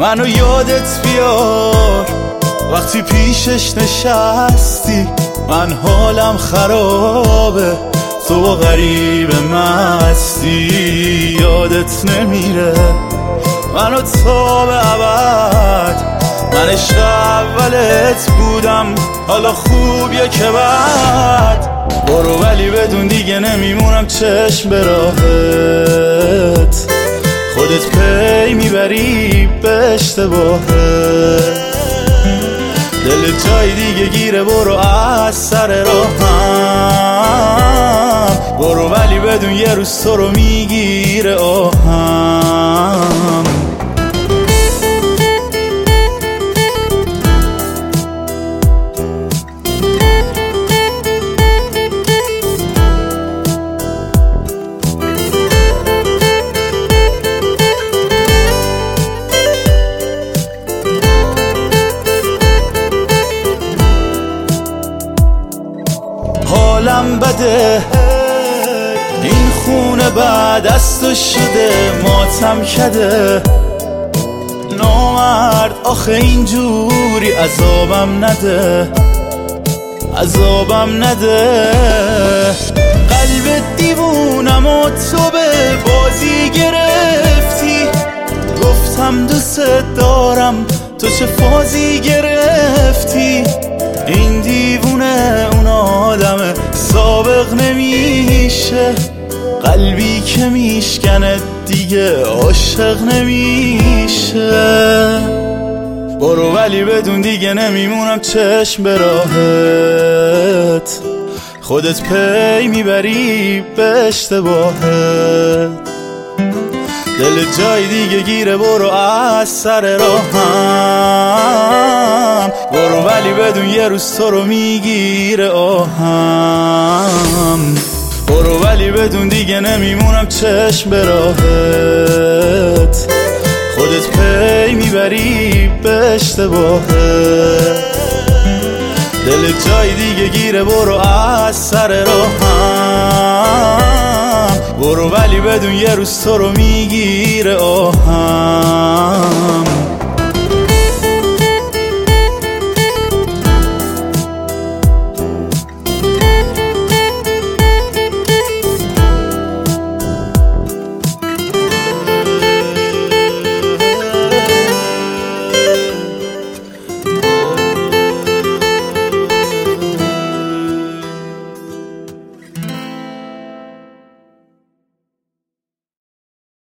منو یادت بیار وقتی پیشش نشستی. من حالم خرابه تو با غریبه مستی. یادت نمیره منو تا به ابد، من عشق اولت بودم حالا خوبیه که بعد. برو ولی بدون دیگه نمیمونم چشم به راهت، خودت پی میبری به اشتباهت. دل جای دیگه گیره برو از سر راهم. برو ولی بدون یه روز تو رو میگیره آهم. حالم بده این خونه بعد از تو شده ماتم کده. نامرد آخه اینجوری عذابم نده، عذابم نده. قلب دیوونم و تو به بازی گرفتی. گفتم دوست دارم تو چه فازی گرفتی. این دیوونه اون آدمه سابق نمیشه، قلبی که میشکنه دیگه عاشق نمیشه. برو ولی بدون دیگه نمیمونم چشم به راهت، خودت پی میبری به اشتباهت. دل جای دیگه گیره برو از سر راهم. برو ولی بدون یه روز تو رو میگیره آهم. برو ولی بدون دیگه نمیمونم چشم به راهت، خودت پی میبری به اشتباهت. دل جای دیگه گیره برو از سر راهم. برو ولی بدون یه روز تو رو میگیره آهم.